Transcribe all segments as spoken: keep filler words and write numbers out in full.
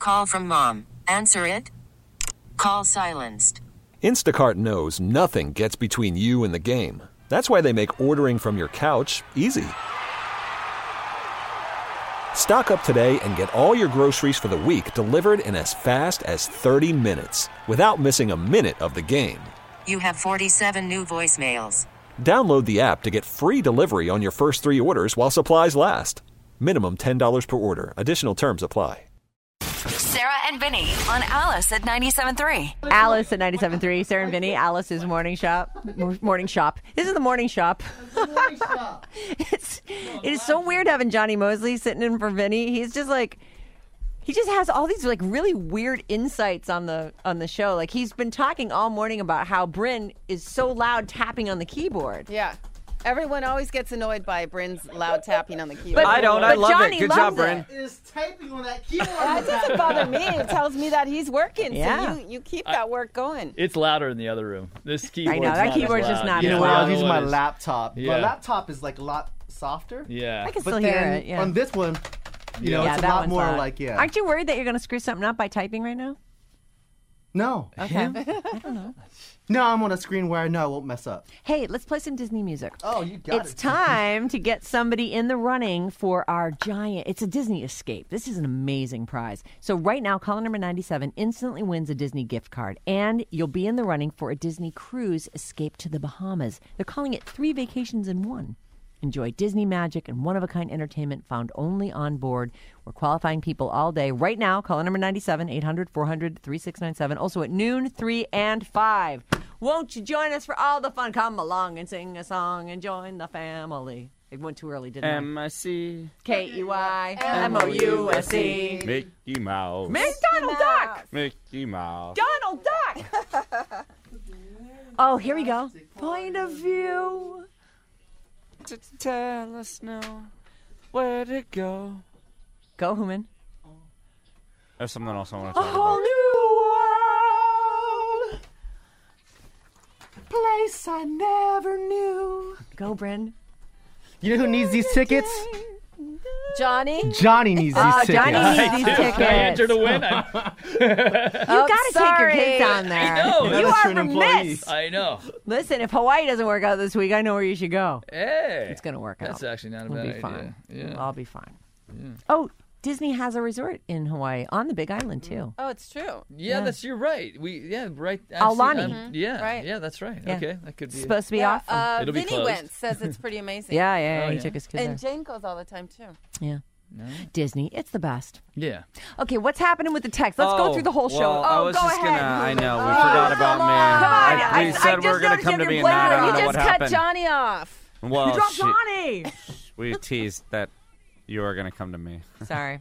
Call from mom. Answer it. Call silenced. Instacart knows nothing gets between you and the game. That's why they make ordering from your couch easy. Stock up today and get all your groceries for the week delivered in as fast as thirty minutes without missing a minute of the game. You have forty-seven new voicemails. Download the app to get free delivery on your first three orders while supplies last. Minimum ten dollars per order. Additional terms apply. Sarah and Vinny on Alice at ninety-seven point three. Alice at ninety-seven point three. Sarah and Vinny, Alice's morning shop. Morning shop. This is the morning shop. Morning shop. it's, it is so weird having Johnny Mosley sitting in for Vinny. He's just like, he just has all these like really weird insights on the on the show. Like he's been talking all morning about how Bryn is so loud tapping on the keyboard. Yeah. Everyone always gets annoyed by Bryn's loud tapping on the keyboard. But, I don't. I but love Johnny it. Good loves job, Bryn. it. Is typing on that keyboard. That doesn't bother me. It tells me that he's working. Yeah. So you, you keep that work going. It's louder in the other room. This keyboard. I know, that not keyboard's as just loud. not You as know loud. what? I I was know using what my it is. laptop. My Yeah. laptop is like a lot softer. Yeah. I can But still then hear it. Yeah. on this one, you know, yeah, it's a that lot one's more loud. like, yeah. Aren't you worried that you're going to screw something up by typing right now? No. Okay. I don't know. No, I'm on a screen where I know I won't mess up. Hey, let's play some Disney music. Oh, you got It's it. time to get somebody in the running for our giant. It's a Disney Escape. This is an amazing prize. So right now, caller number ninety-seven instantly wins a Disney gift card, and you'll be in the running for a Disney cruise escape to the Bahamas. They're calling it three vacations in one. Enjoy Disney magic and one-of-a-kind entertainment found only on board. We're qualifying people all day. Right now, caller number ninety-seven, eight hundred, four hundred, thirty-six ninety-seven. Also at noon, three, and five. Won't you join us for all the fun? Come along and sing a song and join the family. It went too early, didn't M I C I? K E Y M O U S E. Mickey Mouse. Make Donald Duck! Mickey Mouse. Donald Duck! Oh, here we go. Point of view. To tell us now where to go. Go, Human. There's something else I want A to talk whole about. new world. Place I never knew. Go, Bryn. You know who needs these tickets? Johnny? Johnny needs these Oh, tickets. Johnny needs these tickets. I entered to win. I, You got to take your sorry. kids down there. I know. You That's are an employee. remiss. I know. Listen, if Hawaii doesn't work out this week, I know where you should go. Hey. It's going to work out. That's actually not a We'll bad be idea. fine. Yeah. I'll be fine. Oh, Disney has a resort in Hawaii on the Big Island, too. Oh, it's true. Yeah, Yeah. that's you're right. We yeah right. Aulani. actually, um, yeah, Right. yeah, that's right. Yeah. Okay, that could be. It's supposed to be Yeah, awesome. uh, It'll be Vinny closed. went, says it's pretty amazing. yeah, yeah, yeah. Oh, He yeah. took his kids And there. Jane goes all the time, too. Yeah. No? Disney, it's the best. Yeah. Okay, what's happening with the text? Let's go Oh, through the whole show. well, oh, I was go just ahead. gonna. I know we Oh, forgot about come me. on. Come on. I, I- we I said just we were gonna noticed come you to have me, your and now I blender. don't You know just what cut happened. Johnny off. Well, You dropped she- Johnny. we teased that you were gonna come to me Sorry.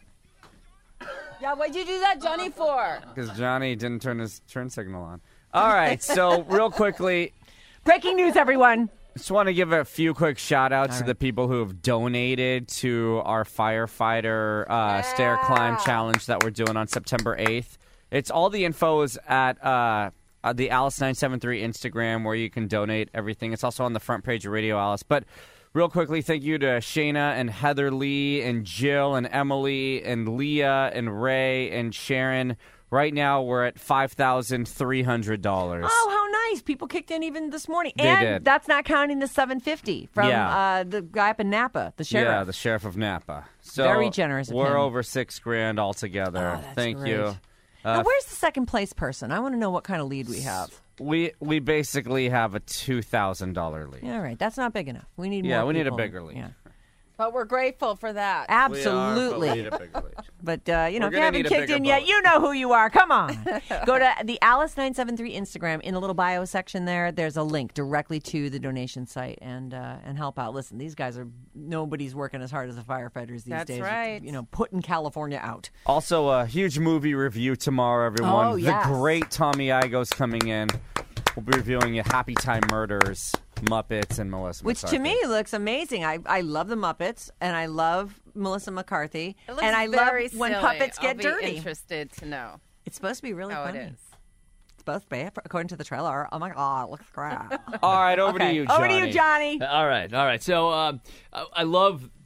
Yeah, what'd you do that Johnny for? because Johnny didn't turn his turn signal on. All right, so real quickly, Breaking news, everyone. just want to give a few quick shout outs All to right. the people who have donated to our firefighter uh, stair climb challenge that we're doing on September eighth. It's all the info is at uh, uh, the Alice nine seven three Instagram where you can donate everything. It's also on the front page of Radio Alice. But real quickly, thank you to Shayna and Heather Lee and Jill and Emily and Leah and Ray and Sharon. Right now, we're at five thousand three hundred dollars. Oh, how nice. People kicked in even this morning. They and did. that's not counting the seven fifty from Yeah. uh, the guy up in Napa, the sheriff. Yeah, the sheriff of Napa. So Very generous of We're him. over six grand altogether. Oh, that's Thank great. you. Now, Uh, where's the second place person? I want to know what kind of lead we have. we we basically have a two thousand dollar lead. Yeah, all right. That's not big enough. We need Yeah, more we need a people. bigger lead. Yeah. But we're grateful for that. Absolutely. We are, but we need a bigger lead. But, uh, you know, We're if you gonna haven't need a kicked bigger in yet, boat. you know who you are. Come on. Go to the Alice nine seven three Instagram. In the little bio section there, there's a link directly to the donation site and uh, and help out. Listen, these guys are, nobody's working as hard as the firefighters these That's days. right. You know, putting California out. Also, a huge movie review tomorrow, everyone. Oh, yes. The great Tommy Igo's coming in. We'll be reviewing Happy Time Murders, Muppets, and Melissa Which McCarthy. to me looks amazing. I, I love the Muppets, and I love Melissa McCarthy. It looks and I very love when silly. puppets get I'll be dirty. interested to know It's supposed to be really how funny. it is. It's supposed to be, according to the trailer. Oh my God, it looks great. All right, over Okay, to you, Johnny. Over to you, Johnny. All right, all right. So um, I, I love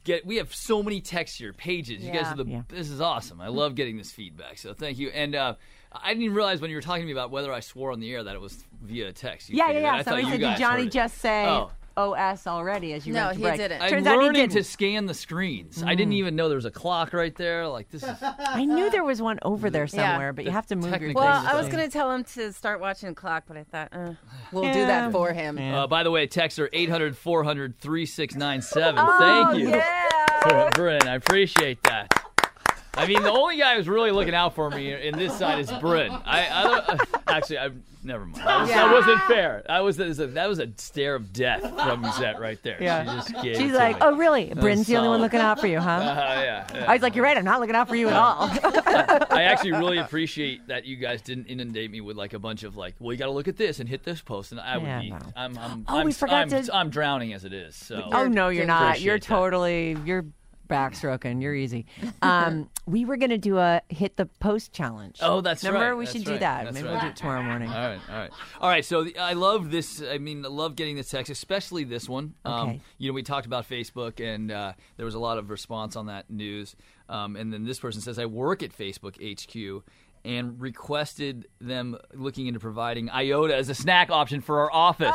get we have so many texts here, pages. You guys Yeah. are the Yeah. this is awesome. I love getting this feedback. So thank you. And uh, I didn't even realize when you were talking to me about whether I swore on the air that it was via text. You Yeah, yeah, figured it. yeah. I thought Somebody you said, guys did Johnny heard it. just say Oh. O S already as you No, went to he break? didn't. I'm Turns out he learning didn't. to scan the screens. I didn't even know there was a clock right there. Like this is I knew there was one over there Yeah. somewhere, but you have to move your technical Well, things. I was stuff. going to tell him to start watching the clock, but I thought, uh, we'll do Yeah. that for him. Uh, by the way, texts are eight hundred, four hundred, thirty-six ninety-seven. Oh, Thank you, yeah. Bryn. I appreciate that. I mean, the only guy who's really looking out for me in this side is Bryn. I, I don't, actually, I never mind. That, was, that wasn't fair. That was, that was a, that was a stare of death from Musette right there. Yeah. She just gave it She's to like, me. oh, really? Bryn's the only one solid. looking out for you, huh? Uh, yeah, yeah. I was like, you're right. I'm not looking out for you at all. I actually really appreciate that you guys didn't inundate me with like a bunch of like, well, you got to look at this and hit this post, and I would Yeah, be, no. I'm, I'm, Oh, I'm, we forgot I'm, to- I'm drowning as it is. So. Oh no, you're not. Appreciate You're that. totally you're backstroking. You're easy. Um, we were gonna do a hit the post challenge. Oh, that's Remember, right. we That's should do right. that. That's Maybe right. we'll do it tomorrow morning. All right, all right, all right. So the, I love this. I mean, I love getting this text, especially this one. Um, Okay. You know, we talked about Facebook, and uh, there was a lot of response on that news. Um, and then this person says, "I work at Facebook H Q." And requested them looking into providing iota as a snack option for our office.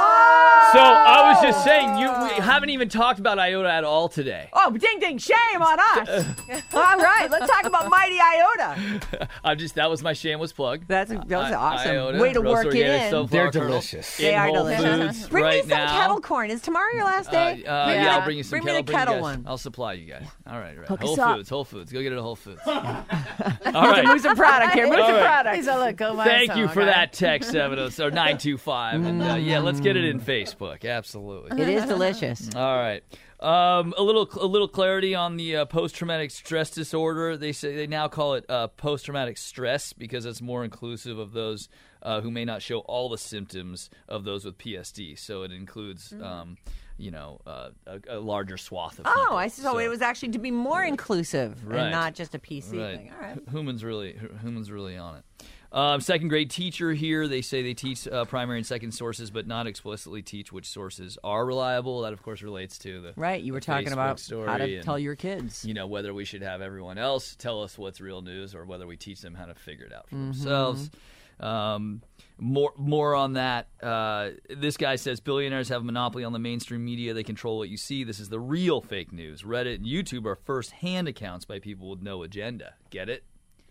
So I was just saying, you we haven't even talked about iota at all today. Oh, ding ding! Shame on us. All right, let's talk about Mighty Iota. I'm just that was my shameless plug. That's that was I- awesome. Iota, Way to roast work it organic in. sunflower They're kernel delicious. in They are Whole delicious. Foods Bring right me some now. kettle corn. Is tomorrow your last Uh, day? uh, yeah. Yeah. I'll bring you some Bring me kettle. the bring you kettle guys- one. I'll supply you guys. All right, all right. Hook Whole us up. Foods, Whole Foods. Go get it at Whole Foods. all Move right. some product here. Move All some right. product. He's a look, go buy Thank some, you for okay? that text, seven oh or nine two five. And uh, yeah, let's get it in Facebook. Absolutely. It is delicious. All right. Um, a little a little clarity on the uh, post-traumatic stress disorder. They say they now call it uh, post-traumatic stress because it's more inclusive of those uh, who may not show all the symptoms of those with P S D. So it includes, um, you know, uh, a, a larger swath of people. Oh, I see. So it was actually to be more inclusive Right. and not just a P C Right. thing. All right. Human's really Human's really on it. Um, second grade teacher here. They say they teach uh, primary and second sources, but not explicitly teach which sources are reliable. That, of course, relates to the Right. You were the talking Facebook about story how to and, tell your kids. you know, whether we should have everyone else tell us what's real news or whether we teach them how to figure it out for Mm-hmm. themselves. Um, more, more on that. Uh, this guy says billionaires have a monopoly on the mainstream media. They control what you see. This is the real fake news. Reddit and YouTube are first-hand accounts by people with no agenda. Get it?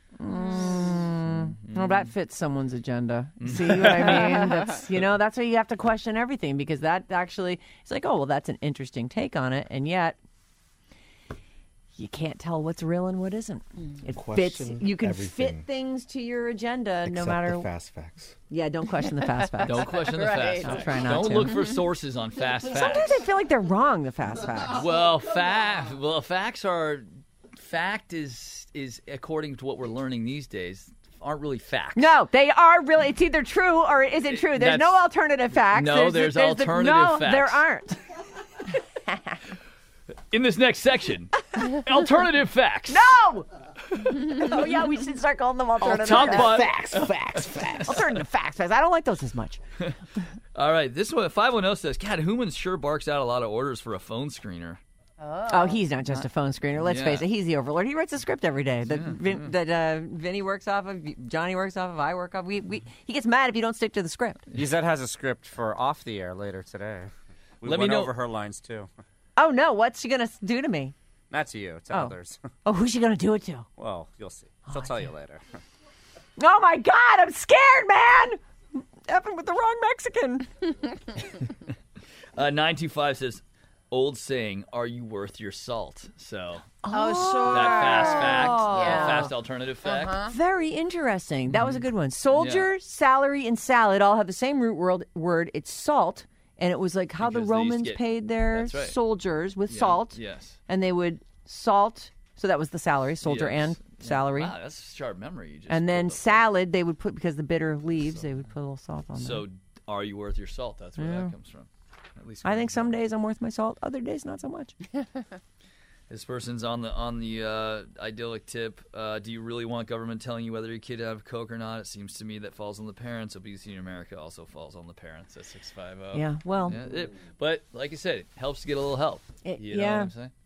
Well, that fits someone's agenda. See what I mean? That's you know, that's why you have to question everything because that actually it's like, oh well, that's an interesting take on it, and yet you can't tell what's real and what isn't. It fits. Question You can everything. fit things to your agenda no Except matter. the fast facts. Yeah, don't question the fast facts. Don't question the fast Right. facts. try not Don't to. look for sources on fast facts. Sometimes I feel like they're wrong. The fast facts. Well, fact. Well, facts are. Fact is is according to what we're learning these days aren't really facts. No, they are really. It's either true or it isn't true. There's no That's- alternative facts. No, there's, there's the- alternative no, facts. there aren't. In this next section, alternative facts. No. Oh yeah, we should start calling them alternative Talk facts. about Facts, facts, facts. Alternative facts. I don't like those as much. All right, this one five one zero says, "God, Human sure barks out a lot of orders for a phone screener." Oh, he's not just a phone screener. Let's Yeah. face it, he's the overlord. He writes a script every day that Vin, that uh, Vinny works off of, Johnny works off of, I work off. We, we he gets mad if you don't stick to the script. Yvette has a script for off the air later today. We Let me went know- over her lines too. Oh no, what's she gonna do to me? Not to you, to Oh. others. Oh, who's she gonna do it to? Well, you'll see. She'll tell you later. Oh my God, I'm scared, man. Happened with the wrong Mexican. Uh, nine two five says, "Old saying, are you worth your salt?" So Oh, sure. that fast fact, Yeah. that fast alternative fact. Very interesting. That was a good one. Soldier, Yeah. salary, and salad all have the same root word. Word. It's salt, and it was like how Because the they used to Romans get- paid their That's right. soldiers with Yeah, salt. Yes. And they would salt. So that was the salary, soldier Yes. and Yeah. salary. Wow, that's a sharp memory. You just And then pulled up. salad, they would put because the bitter leaves, they would put a little salt on So, are you worth your salt? That's where Yeah. that comes from. At least I think some days I'm worth my salt, other days not so much. This person's on the on the uh, idyllic tip. Uh, do you really want government telling you whether your kid have coke or not? It seems to me that falls on the parents. Obesity in America also falls on the parents. At six five zero. Yeah, well, Yeah, it- but like I said, it helps to get a little help. It- you know yeah. what I'm saying?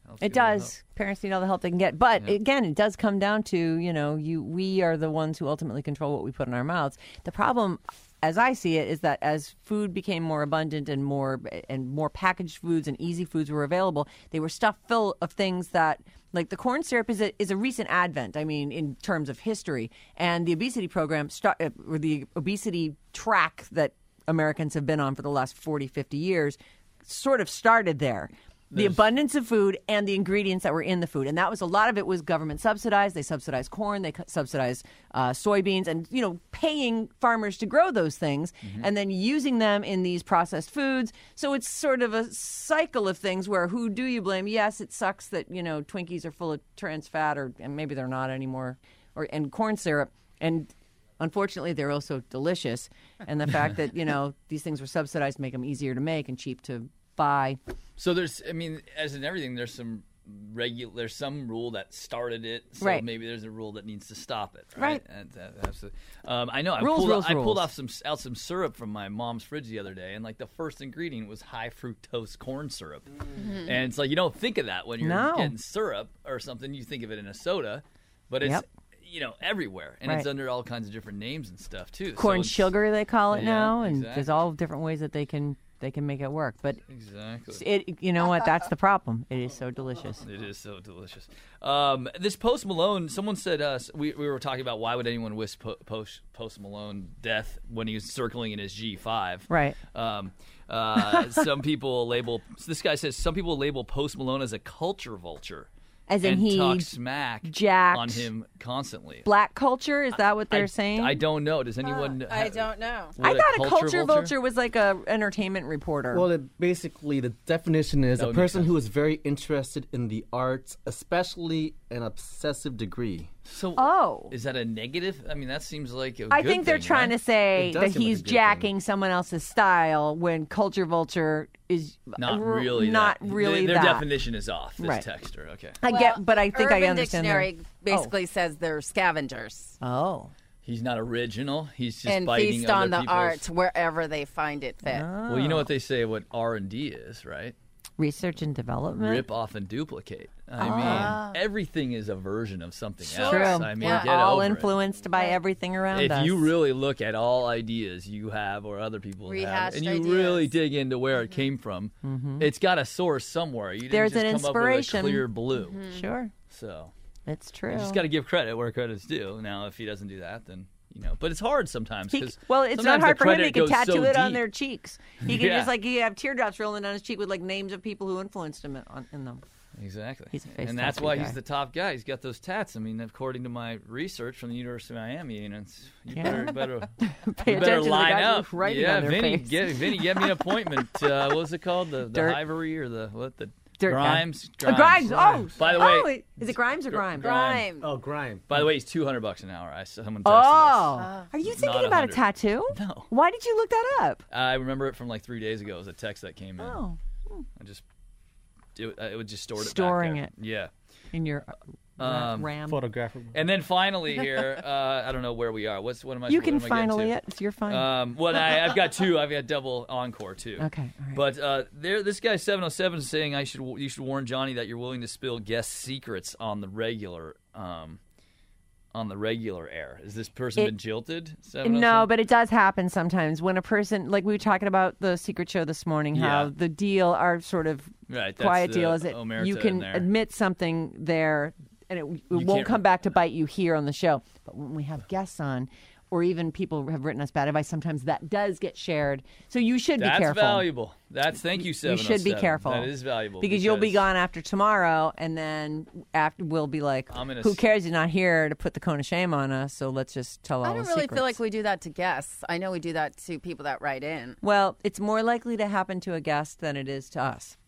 Let's It give them does. Parents need all the help they can get. But Yeah. again, it does come down to, you know, you we are the ones who ultimately control what we put in our mouths. The problem, as I see it, is that as food became more abundant and more and more packaged foods and easy foods were available, they were stuffed full of things that, like the corn syrup is a, is a recent advent, I mean, in terms of history. And the obesity program, start, or the obesity track that Americans have been on for the last forty, fifty years, sort of started there. The There's- abundance of food and the ingredients that were in the food. And that was a lot of it was government subsidized. They subsidized corn, they cu- subsidized uh, soybeans, and, you know, paying farmers to grow those things and then using them in these processed foods. So it's sort of a cycle of things where who do you blame? Yes, it sucks that, you know, Twinkies are full of trans fat, or and maybe they're not anymore, or and corn syrup. And unfortunately, they're also delicious. And the fact that, you know, these things were subsidized make them easier to make and cheap to buy. So there's, I mean, as in everything, there's some regular, there's some rule that started it. So Right. maybe there's a rule that needs to stop it. Right. Right. And, uh, absolutely. Um, I know. I Rules, pulled, rules, I pulled rules. off some out some syrup from my mom's fridge the other day, and like the first ingredient was high fructose corn syrup. Mm-hmm. And it's like you don't think of that when you're No. getting syrup or something. You think of it in a soda, but it's. Yep. You know, everywhere, and Right. it's under all kinds of different names and stuff too. So Corn it's- sugar, they call it Yeah, now, and exactly. there's all different ways that they can they can make it work. But Exactly. it, you know what? That's the problem. It is so delicious. It is so delicious. Um, this Post Malone, someone said uh, we we were talking about why would anyone wish po- Post Post Malone death when he was circling in his G five. Right. Um, uh, some people label this guy says some people label Post Malone as a culture vulture. As in and he talk smack jacked on him constantly. Black culture, is that what they're I, saying? I don't know. Does anyone? I ha- don't know. what I thought a culture, culture vulture? was like a entertainment reporter. Well, it, basically, the definition is That a would make person sense. who is very interested in the arts, especially an obsessive degree. So, oh. is that a negative? I mean, that seems like a I good think they're thing, trying right? to say It does that seem like he's a good jacking someone else's style when culture vulture is Not r- really. not that. really Their that. definition is off. This Right. texter. Okay. I get, but I think Urban I understand. their- Dictionary basically says they're scavengers Oh. He's not original. He's just and biting feast other on the people's- art wherever they find it fit. Well, you know what they say what R and D is, right? Research and development. Rip off and duplicate. I Ah. mean, everything is a version of something else. True. I mean, Yeah. get All over it. influenced by everything around If us. you really look at all ideas you have or other people have, Rehashed and you ideas. really dig into where it came from, it's got a source somewhere. You didn't There's just an come inspiration. up with a clear blue. Sure, So it's true. you just got to give credit where credit's due. Now, if he doesn't do that, then you know. But it's hard sometimes. He- 'cause well, it's sometimes not hard the for him. He credit can goes tattoo so it on deep. their cheeks. He can Yeah. just like he have teardrops rolling down his cheek with like names of people who influenced him on, in them. Exactly. He's a face and that's tattoo why guy. he's the top guy. He's got those tats. I mean, according to my research from the University of Miami, you know, it's, you Yeah. better better, Pay you better attention to the line guys up. who's writing yeah, on their Vinny, face. get Vinny, get me an appointment. Uh, what was it called? The the Dirt. Ivory or the what the Dirt guy. Grimes? Uh, Grimes. Oh, By the way, oh, wait. is it Grimes or Grime? Grime. Oh, grime. by the way, he's two hundred bucks an hour. I someone texted Oh, us. are you Not thinking a about a hundred. tattoo? No. Why did you look that up? I remember it from like three days ago. It was a text that came in. Oh, I just it, it would just stored it. Storing back there. it. Yeah. in your uh, Um, RAM. Photographer. And then finally here, uh, I don't know where we are. What's what am I? You what can am I getting finally to? it. It's your fine. Um, well, I, I've got two. I've got double encore too. Okay, all right. But uh, there, this guy seven oh seven is saying I should you should warn Johnny that you're willing to spill guest secrets on the regular, um, on the regular air. Has this person It- been jilted? seven oh seven? No, but it does happen sometimes when a person, like we were talking about the secret show this morning, how Yeah. the deal, our sort of Right, that's quiet the deal is that omerta you in can there. admit something there and it, it won't can't- come back to bite you here on the show. But when we have guests on, or even people have written us bad advice, sometimes that does get shared. So you should That's be careful. valuable. That's thank you, You seven oh seven. should be careful. That is valuable because, you'll be gone after tomorrow, and then after we'll be like, I'm gonna "Who s- cares? You're not here to put the cone of shame on us. So let's just tell all I don't the really secrets." feel like we do that to guests. I know we do that to people that write in. Well, it's more likely to happen to a guest than it is to us.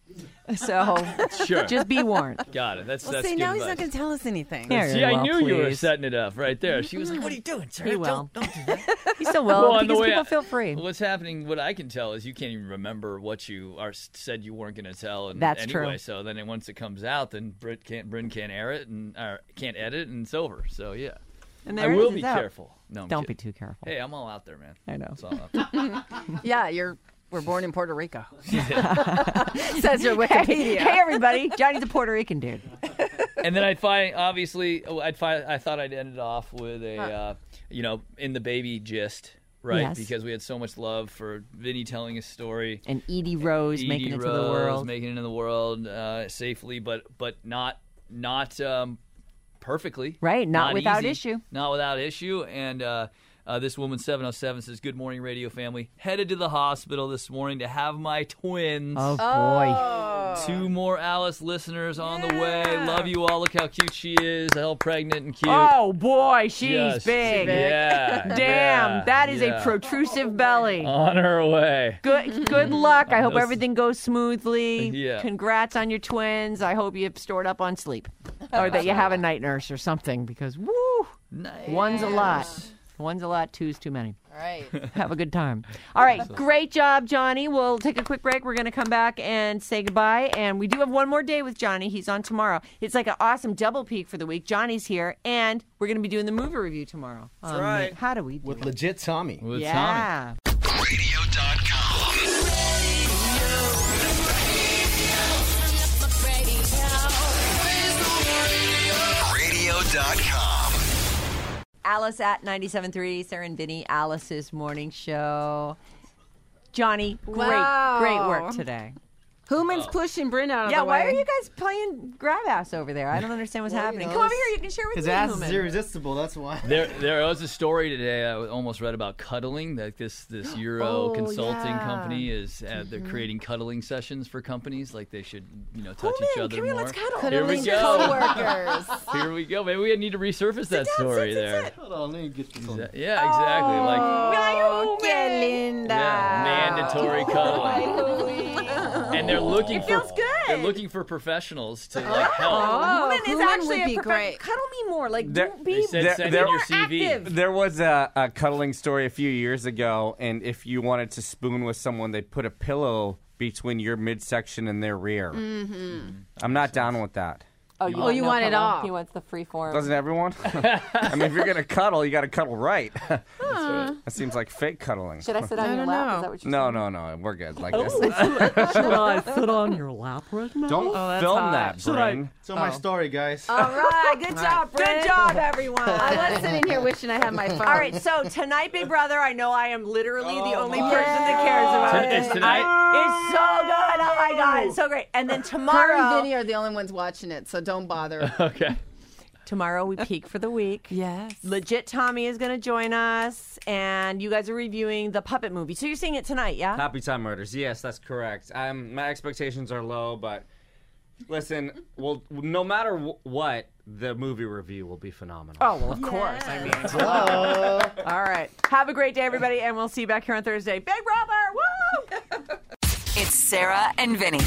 So Sure. just be warned. Got it. That's Well, that's see, good now he's advice. not going to tell us anything. Yeah, See, I well, knew you were please. setting it up right there. She was like, "What are you doing, sir? He will. Don't, don't do that." You still will Well, on the because way people out- feel free. What's happening? What I can tell is you can't even remember what you are said you weren't going to tell. And That's anyway, true. So then once it comes out, then Brit can't Bryn can't air it and or can't edit, and it's over. So yeah, And I there it will is, be it's out. careful. No, I'm Don't be kidding. too careful. Hey, I'm all out there, man. I know. It's all out there. Yeah, you're were born in Puerto Rico. Says your Wikipedia. Hey, everybody. Johnny's a Puerto Rican dude. And then I'd find, obviously, I'd find, I thought I'd end it off with a, uh, you know, in the baby gist, right? Yes. Because we had so much love for Vinny telling his story. And Edie Rose Edie making it Rose to the world. making it in the world uh, safely, but but not not um, perfectly. Right, not without easy, issue. Not without issue. And uh, uh, this woman, seven oh seven, says, "Good morning, radio family. Headed to the hospital this morning to have my twins. Oh, boy. Two more Alice listeners on the way. Love you all. Look how cute she is. All pregnant and cute. Oh, boy, she's Yes. big. Yeah. Damn, yeah, that is yeah. a protrusive belly. On her way. Good good luck. I hope Those- everything goes smoothly. Yeah. Congrats on your twins. I hope you've stored up on sleep. Or that you have a night nurse or something because, woo, Nice. one's a lot. One's a lot, two's too many. All right. Have a good time. All right, great job, Johnny. We'll take a quick break. We're going to come back and say goodbye. And we do have one more day with Johnny. He's on tomorrow. It's like an awesome double peak for the week. Johnny's here, and we're going to be doing the movie review tomorrow. That's um, right. How do we do With it? legit Tommy. With Tommy. Yeah. radio dot com. radio dot com. Alice at ninety-seven point three, Sarah and Vinny, Alice's morning show. Johnny, great, Wow. great work today. Human's pushing Bryn out of Yeah, the way. why are you guys playing grab ass over there? I don't understand what's Well, you happening. know, Come over his- here, you can share with His me, ass Human. is irresistible, that's why. There, there was a story today I almost read about cuddling. That this this Euro Oh, consulting yeah. company is uh, they're creating cuddling sessions for companies. Like they should, you know, touch Human, each other come here, more. let's cuddle. Here we Cuddling go. coworkers. Here we go. Maybe we need to resurface that down, story sit, sit, there. sit. Hold on, let me get this on. Exa- Yeah, exactly. Like Oh, qué linda. yeah, mandatory cuddling. And they're looking It for feels good. they're looking for professionals to like help. Oh, Woman is Human actually would be a profe- great. Cuddle me more. Like, There- don't be They said There- send there- in your more C V. active. There was a, a cuddling story a few years ago, and if you wanted to spoon with someone, they'd put a pillow between your midsection and their rear. Mm-hmm. I'm not down with that. Oh, you, Oh, want you no want it pillow? all. He wants the free form. Doesn't everyone? I mean, if you're gonna cuddle, you got to cuddle right. That seems like fake cuddling. Should I sit on I your don't lap? know. Is that what you're No, saying? no, no. We're good like this. Should I sit on your lap right now? Don't that's film hot. that, Bryn. So my story, guys. All right, good job, Bryn. Good job, everyone. I was sitting here wishing I had my phone. All right, so tonight, Big Brother, I know I am literally the only person that cares about T- it. it's tonight? It's so good. Oh my God, it's so great. And then Her tomorrow, and Vinny are the only ones watching it, so don't bother. Okay. tomorrow we peak for the week. Yes. Legit Tommy is going to join us, and you guys are reviewing the Puppet movie. So you're seeing it tonight, yeah? Happy Time Murders. Yes, that's correct. Um, my expectations are low, but listen, well, no matter w- what, the movie review will be phenomenal. Oh, well, of course. I mean, hello. All right. Have a great day, everybody, and we'll see you back here on Thursday. Big Brother, woo! It's Sarah and Vinny.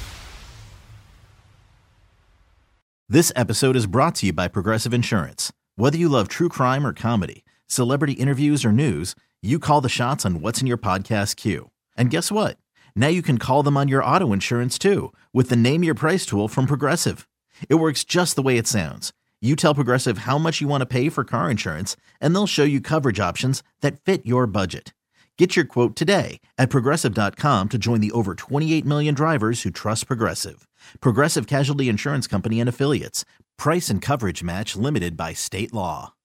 This episode is brought to you by Progressive Insurance. Whether you love true crime or comedy, celebrity interviews or news, you call the shots on what's in your podcast queue. And guess what? Now you can call them on your auto insurance too with the Name Your Price tool from Progressive. It works just the way it sounds. You tell Progressive how much you want to pay for car insurance, and they'll show you coverage options that fit your budget. Get your quote today at Progressive dot com to join the over twenty-eight million drivers who trust Progressive. Progressive Casualty Insurance Company and Affiliates. Price and coverage match limited by state law.